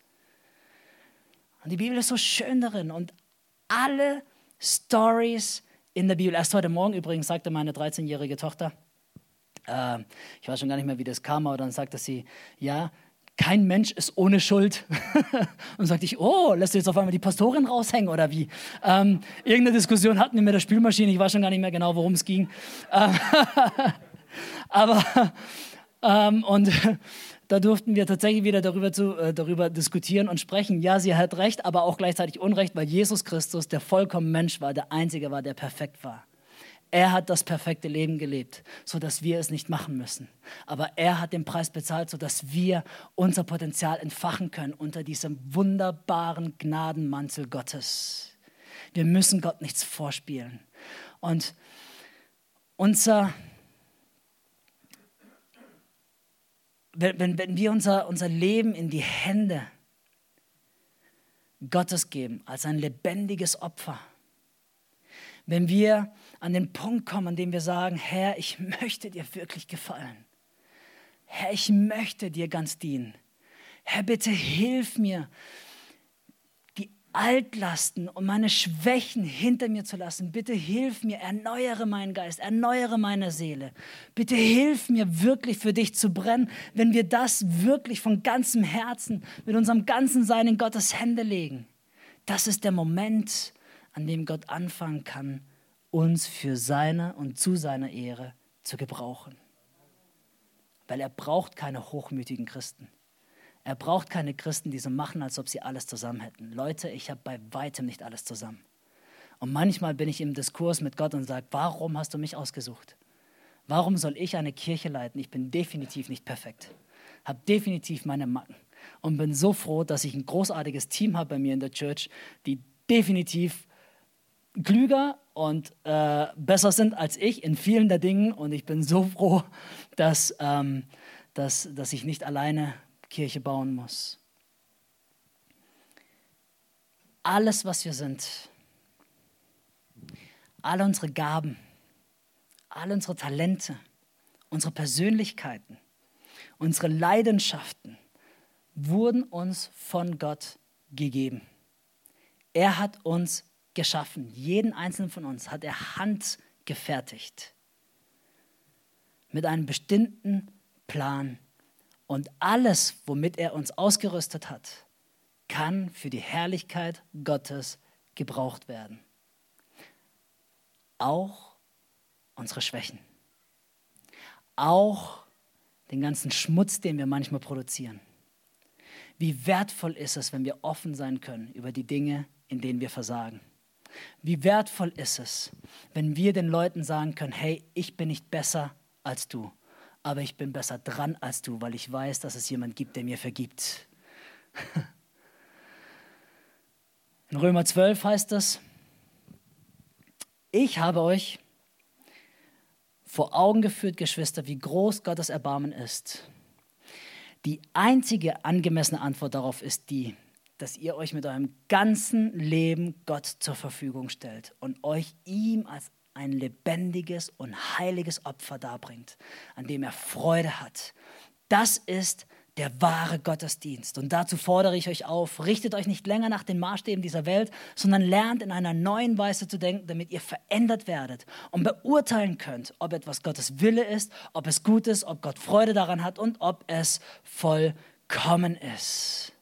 Und die Bibel ist so schön darin und alle Stories in der Bibel, erst heute Morgen übrigens sagte meine 13-jährige Tochter, ich weiß schon gar nicht mehr, wie das kam, aber dann sagte sie, ja, kein Mensch ist ohne Schuld. Und sagte ich, oh, lässt du jetzt auf einmal die Pastorin raushängen oder wie? Irgendeine Diskussion hatten wir mit der Spülmaschine, ich weiß schon gar nicht mehr genau, worum es ging. Und da durften wir tatsächlich wieder darüber diskutieren und sprechen. Ja, sie hat recht, aber auch gleichzeitig Unrecht, weil Jesus Christus, der vollkommen Mensch war, der Einzige war, der perfekt war. Er hat das perfekte Leben gelebt, sodass wir es nicht machen müssen. Aber er hat den Preis bezahlt, sodass wir unser Potenzial entfachen können unter diesem wunderbaren Gnadenmantel Gottes. Wir müssen Gott nichts vorspielen. Und wenn wir unser Leben in die Hände Gottes geben, als ein lebendiges Opfer, wenn wir an den Punkt kommen, an dem wir sagen, Herr, ich möchte dir wirklich gefallen. Herr, ich möchte dir ganz dienen. Herr, bitte hilf mir, die Altlasten und meine Schwächen hinter mir zu lassen. Bitte hilf mir, erneuere meinen Geist, erneuere meine Seele. Bitte hilf mir wirklich für dich zu brennen, wenn wir das wirklich von ganzem Herzen, mit unserem ganzen Sein in Gottes Hände legen. Das ist der Moment, an dem Gott anfangen kann, uns für seine und zu seiner Ehre zu gebrauchen. Weil er braucht keine hochmütigen Christen. Er braucht keine Christen, die so machen, als ob sie alles zusammen hätten. Leute, ich habe bei weitem nicht alles zusammen. Und manchmal bin ich im Diskurs mit Gott und sage, warum hast du mich ausgesucht? Warum soll ich eine Kirche leiten? Ich bin definitiv nicht perfekt. Habe definitiv meine Macken. Und bin so froh, dass ich ein großartiges Team habe bei mir in der Church, die definitiv klüger und besser sind als ich in vielen der Dingen. Und ich bin so froh, dass ich nicht alleine Kirche bauen muss. Alles, was wir sind, alle unsere Gaben, alle unsere Talente, unsere Persönlichkeiten, unsere Leidenschaften wurden uns von Gott gegeben. Er hat uns geschaffen. Jeden einzelnen von uns hat er handgefertigt. Mit einem bestimmten Plan. Und alles, womit er uns ausgerüstet hat, kann für die Herrlichkeit Gottes gebraucht werden. Auch unsere Schwächen. Auch den ganzen Schmutz, den wir manchmal produzieren. Wie wertvoll ist es, wenn wir offen sein können über die Dinge, in denen wir versagen. Wie wertvoll ist es, wenn wir den Leuten sagen können, hey, ich bin nicht besser als du, aber ich bin besser dran als du, weil ich weiß, dass es jemand gibt, der mir vergibt. In Römer 12 heißt es, ich habe euch vor Augen geführt, Geschwister, wie groß Gottes Erbarmen ist. Die einzige angemessene Antwort darauf ist die, dass ihr euch mit eurem ganzen Leben Gott zur Verfügung stellt und euch ihm als ein lebendiges und heiliges Opfer darbringt, an dem er Freude hat. Das ist der wahre Gottesdienst. Und dazu fordere ich euch auf, richtet euch nicht länger nach den Maßstäben dieser Welt, sondern lernt in einer neuen Weise zu denken, damit ihr verändert werdet und beurteilen könnt, ob etwas Gottes Wille ist, ob es gut ist, ob Gott Freude daran hat und ob es vollkommen ist.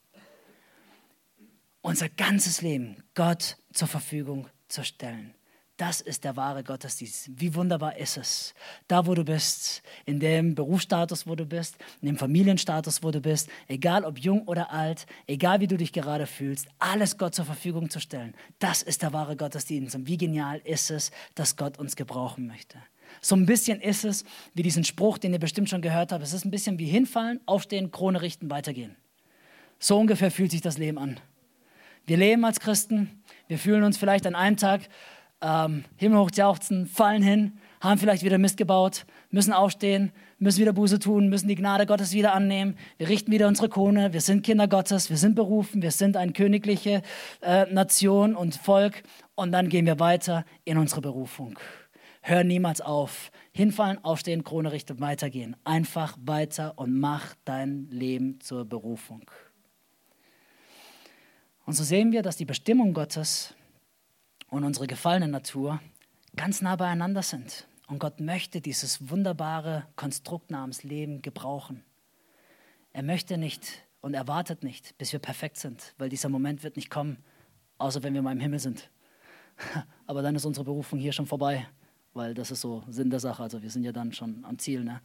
Unser ganzes Leben Gott zur Verfügung zu stellen. Das ist der wahre Gottesdienst. Wie wunderbar ist es, da wo du bist, in dem Berufsstatus, wo du bist, in dem Familienstatus, wo du bist, egal ob jung oder alt, egal wie du dich gerade fühlst, alles Gott zur Verfügung zu stellen. Das ist der wahre Gottesdienst. Und wie genial ist es, dass Gott uns gebrauchen möchte. So ein bisschen ist es wie diesen Spruch, den ihr bestimmt schon gehört habt. Es ist ein bisschen wie hinfallen, aufstehen, Krone richten, weitergehen. So ungefähr fühlt sich das Leben an. Wir leben als Christen, wir fühlen uns vielleicht an einem Tag himmelhoch jauchzen, fallen hin, haben vielleicht wieder Mist gebaut, müssen aufstehen, müssen wieder Buße tun, müssen die Gnade Gottes wieder annehmen. Wir richten wieder unsere Krone, wir sind Kinder Gottes, wir sind berufen, wir sind eine königliche Nation und Volk und dann gehen wir weiter in unsere Berufung. Hör niemals auf. Hinfallen, aufstehen, Krone richten, weitergehen. Einfach weiter und mach dein Leben zur Berufung. Und so sehen wir, dass die Bestimmung Gottes und unsere gefallene Natur ganz nah beieinander sind. Und Gott möchte dieses wunderbare Konstrukt namens Leben gebrauchen. Er möchte nicht und erwartet nicht, bis wir perfekt sind, weil dieser Moment wird nicht kommen, außer wenn wir mal im Himmel sind. Aber dann ist unsere Berufung hier schon vorbei, weil das ist so Sinn der Sache. Also wir sind ja dann schon am Ziel. Ne?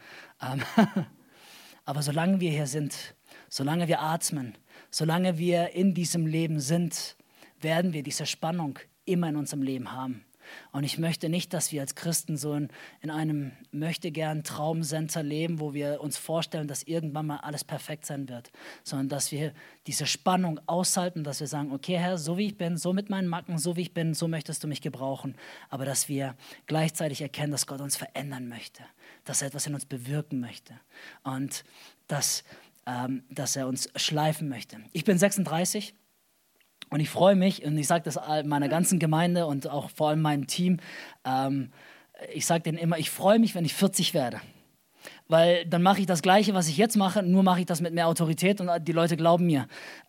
Aber solange wir hier sind, solange wir atmen, solange wir in diesem Leben sind, werden wir diese Spannung immer in unserem Leben haben. Und ich möchte nicht, dass wir als Christen so in einem Möchtegern-Traumcenter leben, wo wir uns vorstellen, dass irgendwann mal alles perfekt sein wird, sondern dass wir diese Spannung aushalten, dass wir sagen, okay Herr, so wie ich bin, so mit meinen Macken, so wie ich bin, so möchtest du mich gebrauchen. Aber dass wir gleichzeitig erkennen, dass Gott uns verändern möchte, dass er etwas in uns bewirken möchte und dass er uns schleifen möchte. Ich bin 36. Und ich freue mich, und ich sage das meiner ganzen Gemeinde und auch vor allem meinem Team, ich sage denen immer, ich freue mich, wenn ich 40 werde. Weil dann mache ich das Gleiche, was ich jetzt mache, nur mache ich das mit mehr Autorität und die Leute glauben mir.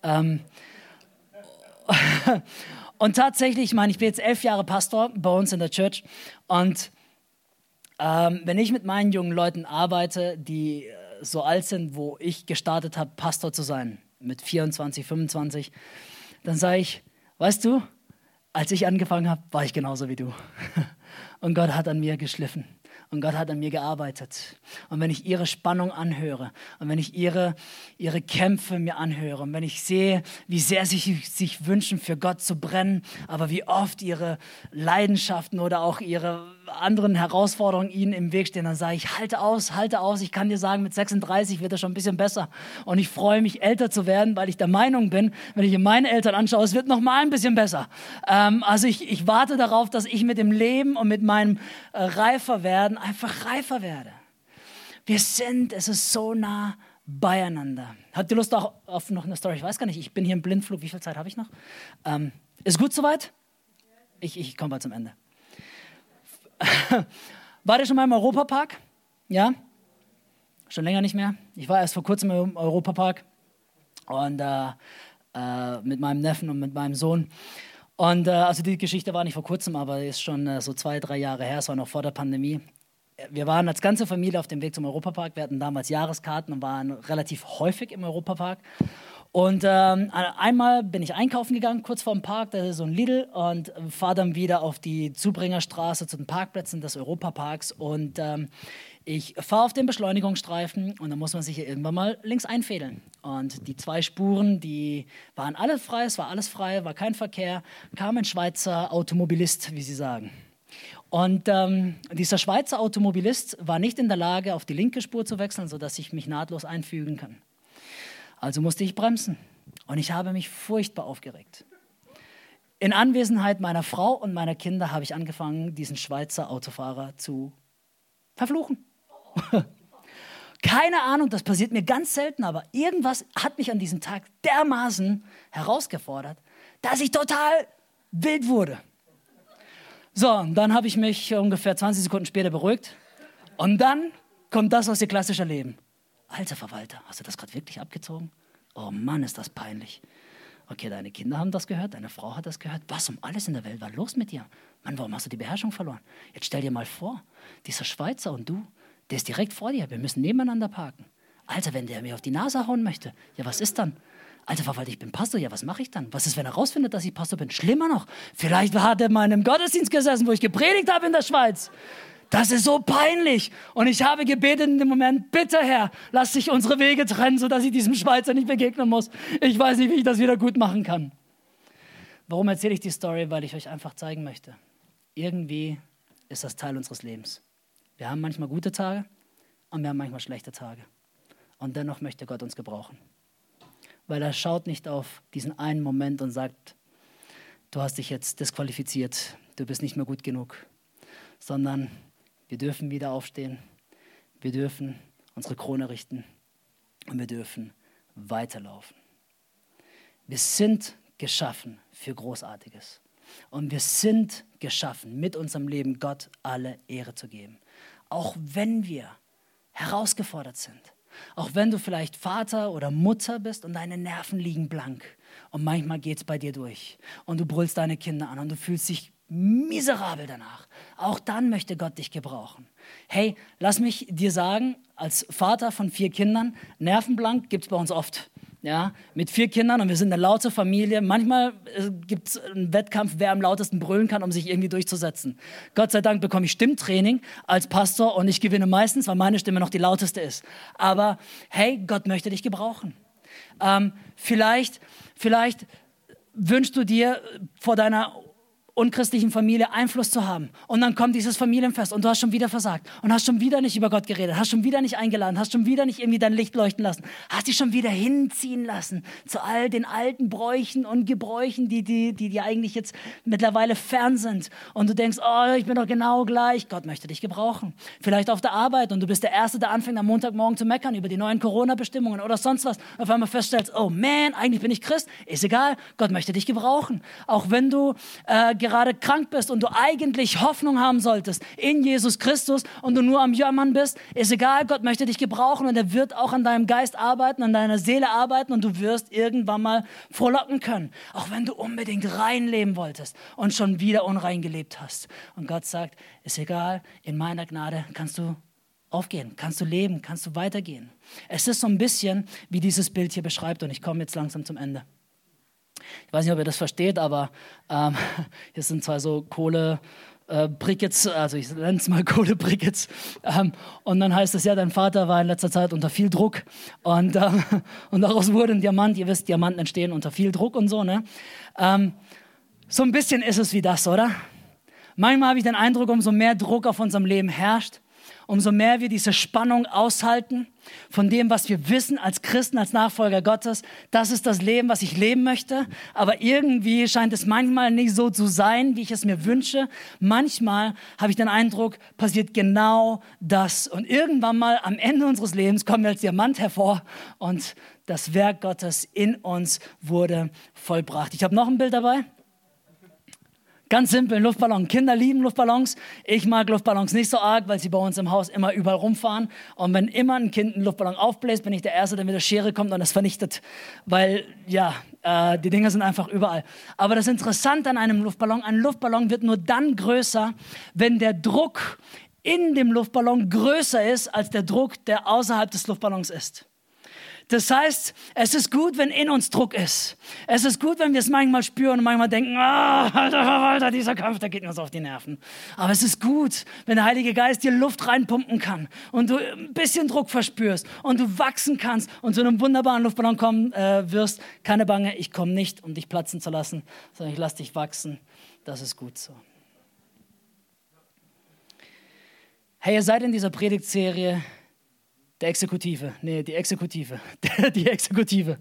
Und tatsächlich, ich meine, ich bin jetzt 11 Jahre Pastor bei uns in der Church und wenn ich mit meinen jungen Leuten arbeite, die so alt sind, wo ich gestartet habe, Pastor zu sein, mit 24, 25, dann sage ich, weißt du, als ich angefangen habe, war ich genauso wie du. Und Gott hat an mir geschliffen. Und Gott hat an mir gearbeitet. Und wenn ich ihre Spannung anhöre und wenn ich ihre Kämpfe mir anhöre und wenn ich sehe, wie sehr sie sich wünschen, für Gott zu brennen, aber wie oft ihre Leidenschaften oder auch ihre anderen Herausforderungen ihnen im Weg stehen, dann sage ich, halte aus. Ich kann dir sagen, mit 36 wird es schon ein bisschen besser. Und ich freue mich, älter zu werden, weil ich der Meinung bin, wenn ich mir meine Eltern anschaue, es wird noch mal ein bisschen besser. Also ich warte darauf, dass ich mit dem Leben und mit meinem Reiferwerden einfach reifer werde. Es ist so nah beieinander. Habt ihr Lust auch auf noch eine Story? Ich weiß gar nicht, ich bin hier im Blindflug. Wie viel Zeit habe ich noch? Ist gut soweit? Ich komme bald zum Ende. Wart ihr schon mal im Europapark? Ja? Schon länger nicht mehr. Ich war erst vor kurzem im Europapark und mit meinem Neffen und mit meinem Sohn. Und also die Geschichte war nicht vor kurzem, aber ist schon so 2-3 Jahre her. Es war noch vor der Pandemie. Wir waren als ganze Familie auf dem Weg zum Europapark. Wir hatten damals Jahreskarten und waren relativ häufig im Europapark. Und einmal bin ich einkaufen gegangen, kurz vor dem Park, da ist so ein Lidl, und fahre dann wieder auf die Zubringerstraße zu den Parkplätzen des Europaparks. Und ich fahre auf den Beschleunigungsstreifen und dann muss man sich hier irgendwann mal links einfädeln. Und die 2 Spuren, die waren alle frei, es war alles frei, war kein Verkehr, kam ein Schweizer Automobilist, wie sie sagen. Und dieser Schweizer Automobilist war nicht in der Lage, auf die linke Spur zu wechseln, sodass ich mich nahtlos einfügen kann. Also musste ich bremsen und ich habe mich furchtbar aufgeregt. In Anwesenheit meiner Frau und meiner Kinder habe ich angefangen, diesen Schweizer Autofahrer zu verfluchen. Keine Ahnung, das passiert mir ganz selten, aber irgendwas hat mich an diesem Tag dermaßen herausgefordert, dass ich total wild wurde. So, und dann habe ich mich ungefähr 20 Sekunden später beruhigt und dann kommt das, was ihr klassisch erleben. Alter Verwalter, hast du das gerade wirklich abgezogen? Oh Mann, ist das peinlich. Okay, deine Kinder haben das gehört, deine Frau hat das gehört. Was um alles in der Welt war los mit dir? Mann, warum hast du die Beherrschung verloren? Jetzt stell dir mal vor, dieser Schweizer und du, der ist direkt vor dir. Wir müssen nebeneinander parken. Alter, wenn der mir auf die Nase hauen möchte, ja, was ist dann? Alter Verwalter, ich bin Pastor, ja, was mache ich dann? Was ist, wenn er rausfindet, dass ich Pastor bin? Schlimmer noch, vielleicht hat er mal in einem Gottesdienst gesessen, wo ich gepredigt habe in der Schweiz. Das ist so peinlich. Und ich habe gebetet in dem Moment, bitte Herr, lass sich unsere Wege trennen, sodass ich diesem Schweizer nicht begegnen muss. Ich weiß nicht, wie ich das wieder gut machen kann. Warum erzähle ich die Story? Weil ich euch einfach zeigen möchte. Irgendwie ist das Teil unseres Lebens. Wir haben manchmal gute Tage und wir haben manchmal schlechte Tage. Und dennoch möchte Gott uns gebrauchen. Weil er schaut nicht auf diesen einen Moment und sagt, du hast dich jetzt disqualifiziert, du bist nicht mehr gut genug, sondern wir dürfen wieder aufstehen, wir dürfen unsere Krone richten und wir dürfen weiterlaufen. Wir sind geschaffen für Großartiges und wir sind geschaffen, mit unserem Leben Gott alle Ehre zu geben. Auch wenn wir herausgefordert sind, auch wenn du vielleicht Vater oder Mutter bist und deine Nerven liegen blank und manchmal geht es bei dir durch und du brüllst deine Kinder an und du fühlst dich miserabel danach. Auch dann möchte Gott dich gebrauchen. Hey, lass mich dir sagen, als Vater von 4 Kindern, nervenblank gibt es bei uns oft. Ja, mit 4 Kindern und wir sind eine laute Familie. Manchmal gibt es einen Wettkampf, wer am lautesten brüllen kann, um sich irgendwie durchzusetzen. Gott sei Dank bekomme ich Stimmtraining als Pastor und ich gewinne meistens, weil meine Stimme noch die lauteste ist. Aber hey, Gott möchte dich gebrauchen. Vielleicht wünschst du dir vor deiner unchristlichen Familie Einfluss zu haben. Und dann kommt dieses Familienfest und du hast schon wieder versagt und hast schon wieder nicht über Gott geredet, hast schon wieder nicht eingeladen, hast schon wieder nicht irgendwie dein Licht leuchten lassen, hast dich schon wieder hinziehen lassen zu all den alten Bräuchen und Gebräuchen, die eigentlich jetzt mittlerweile fern sind. Und du denkst, oh, ich bin doch genau gleich. Gott möchte dich gebrauchen. Vielleicht auf der Arbeit und du bist der Erste, der anfängt am Montagmorgen zu meckern über die neuen Corona-Bestimmungen oder sonst was. Auf einmal feststellst, oh man, eigentlich bin ich Christ. Ist egal, Gott möchte dich gebrauchen. Auch wenn du gerade krank bist und du eigentlich Hoffnung haben solltest in Jesus Christus und du nur am Jammern bist, ist egal, Gott möchte dich gebrauchen und er wird auch an deinem Geist arbeiten, an deiner Seele arbeiten und du wirst irgendwann mal frohlocken können. Auch wenn du unbedingt rein leben wolltest und schon wieder unrein gelebt hast. Und Gott sagt, ist egal, in meiner Gnade kannst du aufgehen, kannst du leben, kannst du weitergehen. Es ist so ein bisschen, wie dieses Bild hier beschreibt und ich komme jetzt langsam zum Ende. Ich weiß nicht, ob ihr das versteht, aber hier sind 2 so Brickets, also ich nenne es mal Kohlebrickets. Und dann heißt es ja, dein Vater war in letzter Zeit unter viel Druck und daraus wurde ein Diamant. Ihr wisst, Diamanten entstehen unter viel Druck und so, ne? So ein bisschen ist es wie das, oder? Manchmal habe ich den Eindruck, umso mehr Druck auf unserem Leben herrscht, umso mehr wir diese Spannung aushalten von dem, was wir wissen als Christen, als Nachfolger Gottes. Das ist das Leben, was ich leben möchte. Aber irgendwie scheint es manchmal nicht so zu sein, wie ich es mir wünsche. Manchmal habe ich den Eindruck, passiert genau das. Und irgendwann mal am Ende unseres Lebens kommen wir als Diamant hervor und das Werk Gottes in uns wurde vollbracht. Ich habe noch ein Bild dabei. Ganz simpel, ein Luftballon. Kinder lieben Luftballons. Ich mag Luftballons nicht so arg, weil sie bei uns im Haus immer überall rumfahren. Und wenn immer ein Kind einen Luftballon aufbläst, bin ich der Erste, der mit der Schere kommt und das vernichtet. Weil, ja, die Dinger sind einfach überall. Aber das Interessante an einem Luftballon, ein Luftballon wird nur dann größer, wenn der Druck in dem Luftballon größer ist, als der Druck, der außerhalb des Luftballons ist. Das heißt, es ist gut, wenn in uns Druck ist. Es ist gut, wenn wir es manchmal spüren und manchmal denken, Alter, dieser Kampf, der geht mir so auf die Nerven. Aber es ist gut, wenn der Heilige Geist dir Luft reinpumpen kann und du ein bisschen Druck verspürst und du wachsen kannst und zu einem wunderbaren Luftballon kommen wirst. Keine Bange, ich komme nicht, um dich platzen zu lassen, sondern ich lasse dich wachsen. Das ist gut so. Hey, ihr seid in dieser Predigtserie die Exekutive. Die Exekutive.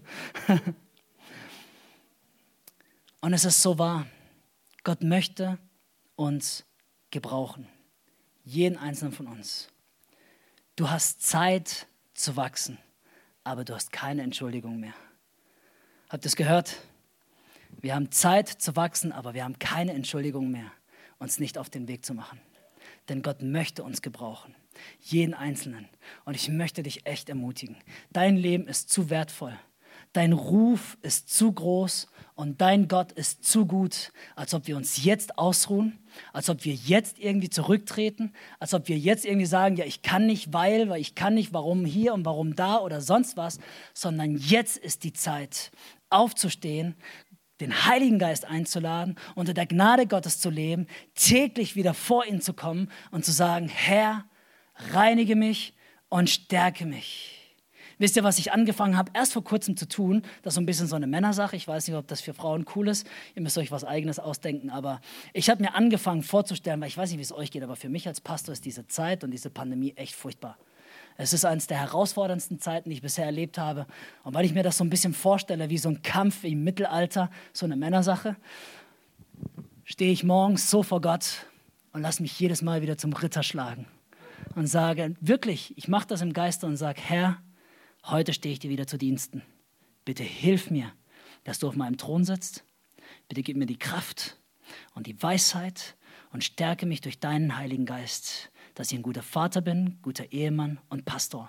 Und es ist so wahr. Gott möchte uns gebrauchen. Jeden einzelnen von uns. Du hast Zeit zu wachsen, aber du hast keine Entschuldigung mehr. Habt ihr es gehört? Wir haben Zeit zu wachsen, aber wir haben keine Entschuldigung mehr, uns nicht auf den Weg zu machen. Denn Gott möchte uns gebrauchen. Jeden Einzelnen. Und ich möchte dich echt ermutigen. Dein Leben ist zu wertvoll. Dein Ruf ist zu groß und dein Gott ist zu gut, als ob wir uns jetzt ausruhen, als ob wir jetzt irgendwie zurücktreten, als ob wir jetzt irgendwie sagen, ja, ich kann nicht, weil ich kann nicht, warum hier und warum da oder sonst was, sondern jetzt ist die Zeit, aufzustehen, den Heiligen Geist einzuladen, unter der Gnade Gottes zu leben, täglich wieder vor ihn zu kommen und zu sagen, Herr, reinige mich und stärke mich. Wisst ihr, was ich angefangen habe, erst vor kurzem zu tun? Das ist so ein bisschen so eine Männersache. Ich weiß nicht, ob das für Frauen cool ist. Ihr müsst euch was Eigenes ausdenken. Aber ich habe mir angefangen vorzustellen, weil ich weiß nicht, wie es euch geht, aber für mich als Pastor ist diese Zeit und diese Pandemie echt furchtbar. Es ist eines der herausforderndsten Zeiten, die ich bisher erlebt habe. Und weil ich mir das so ein bisschen vorstelle, wie so ein Kampf im Mittelalter, so eine Männersache, stehe ich morgens so vor Gott und lasse mich jedes Mal wieder zum Ritter schlagen. Und sage, wirklich, ich mache das im Geiste und sage, Herr, heute stehe ich dir wieder zu Diensten. Bitte hilf mir, dass du auf meinem Thron sitzt. Bitte gib mir die Kraft und die Weisheit und stärke mich durch deinen Heiligen Geist, dass ich ein guter Vater bin, guter Ehemann und Pastor.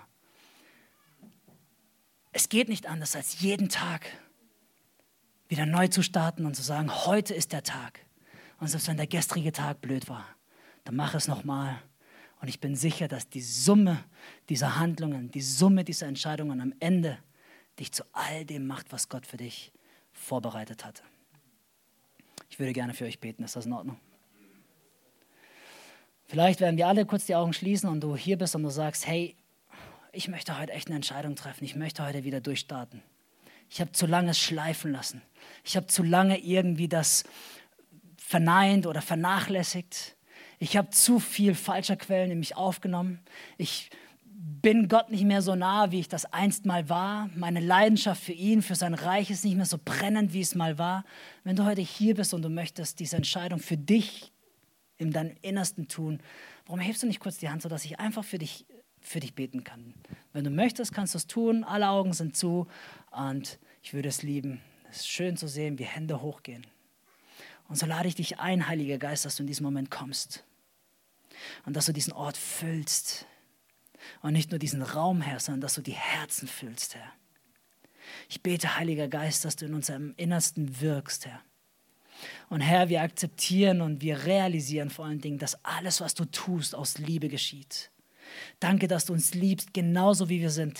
Es geht nicht anders, als jeden Tag wieder neu zu starten und zu sagen, heute ist der Tag. Und selbst wenn der gestrige Tag blöd war, dann mach es nochmal. Und ich bin sicher, dass die Summe dieser Handlungen, die Summe dieser Entscheidungen am Ende dich zu all dem macht, was Gott für dich vorbereitet hatte. Ich würde gerne für euch beten. Ist das in Ordnung? Vielleicht werden wir alle kurz die Augen schließen und du hier bist und du sagst, hey, ich möchte heute echt eine Entscheidung treffen. Ich möchte heute wieder durchstarten. Ich habe zu lange es schleifen lassen. Ich habe zu lange irgendwie das verneint oder vernachlässigt. Ich habe zu viel falscher Quellen in mich aufgenommen. Ich bin Gott nicht mehr so nah, wie ich das einst mal war. Meine Leidenschaft für ihn, für sein Reich ist nicht mehr so brennend, wie es mal war. Wenn du heute hier bist und du möchtest diese Entscheidung für dich in deinem Innersten tun, warum hebst du nicht kurz die Hand, sodass ich einfach für dich beten kann? Wenn du möchtest, kannst du es tun. Alle Augen sind zu und ich würde es lieben. Es ist schön zu sehen, wie Hände hochgehen. Und so lade ich dich ein, Heiliger Geist, dass du in diesem Moment kommst und dass du diesen Ort füllst und nicht nur diesen Raum, Herr, sondern dass du die Herzen füllst, Herr. Ich bete, Heiliger Geist, dass du in unserem Innersten wirkst, Herr. Und Herr, wir akzeptieren und wir realisieren vor allen Dingen, dass alles, was du tust, aus Liebe geschieht. Danke, dass du uns liebst, genauso wie wir sind, Herr.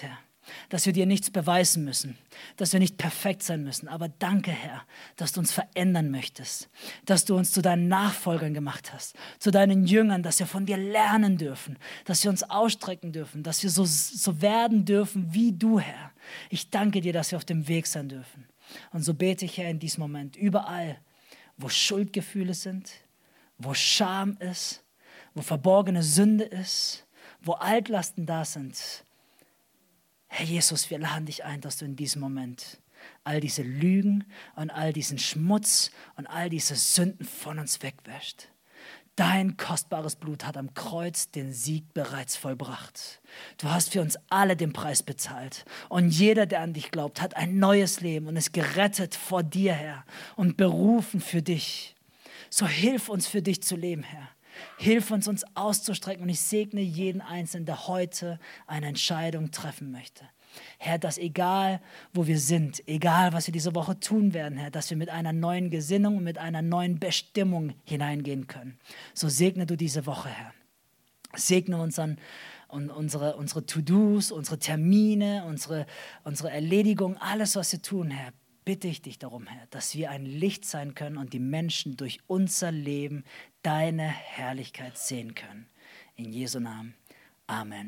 dass wir dir nichts beweisen müssen, dass wir nicht perfekt sein müssen. Aber danke, Herr, dass du uns verändern möchtest, dass du uns zu deinen Nachfolgern gemacht hast, zu deinen Jüngern, dass wir von dir lernen dürfen, dass wir uns ausstrecken dürfen, dass wir so werden dürfen wie du, Herr. Ich danke dir, dass wir auf dem Weg sein dürfen. Und so bete ich, Herr, in diesem Moment überall, wo Schuldgefühle sind, wo Scham ist, wo verborgene Sünde ist, wo Altlasten da sind. Herr Jesus, wir laden dich ein, dass du in diesem Moment all diese Lügen und all diesen Schmutz und all diese Sünden von uns wegwäscht. Dein kostbares Blut hat am Kreuz den Sieg bereits vollbracht. Du hast für uns alle den Preis bezahlt. Und jeder, der an dich glaubt, hat ein neues Leben und ist gerettet vor dir, Herr, und berufen für dich. So hilf uns, für dich zu leben, Herr. Hilf uns, uns auszustrecken, und ich segne jeden Einzelnen, der heute eine Entscheidung treffen möchte. Herr, dass egal, wo wir sind, egal, was wir diese Woche tun werden, Herr, dass wir mit einer neuen Gesinnung und mit einer neuen Bestimmung hineingehen können. So segne du diese Woche, Herr. Segne uns an unsere To-Dos, unsere Termine, unsere Erledigung, alles, was wir tun, Herr. Bitte ich dich darum, Herr, dass wir ein Licht sein können und die Menschen durch unser Leben deine Herrlichkeit sehen können. In Jesu Namen. Amen.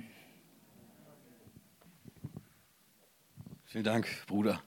Vielen Dank, Bruder.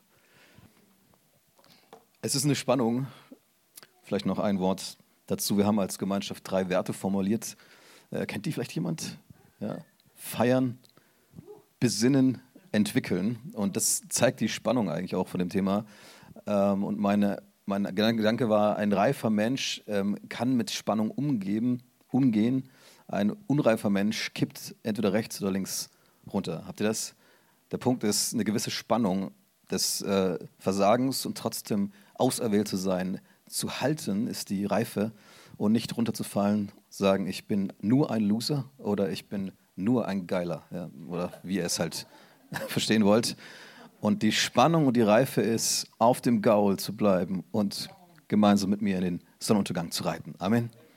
Es ist eine Spannung. Vielleicht noch ein Wort dazu. Wir haben als Gemeinschaft 3 Werte formuliert. Kennt die vielleicht jemand? Ja. Feiern, besinnen, entwickeln. Und das zeigt die Spannung eigentlich auch von dem Thema. Und mein Gedanke war, ein reifer Mensch kann mit Spannung umgehen. Ein unreifer Mensch kippt entweder rechts oder links runter. Habt ihr das? Der Punkt ist, eine gewisse Spannung des Versagens und trotzdem auserwählt zu sein, zu halten, ist die Reife, und nicht runterzufallen, sagen, ich bin nur ein Loser oder ich bin nur ein Geiler, ja, oder wie ihr es halt verstehen wollt. Und die Spannung und die Reife ist, auf dem Gaul zu bleiben und gemeinsam mit mir in den Sonnenuntergang zu reiten. Amen.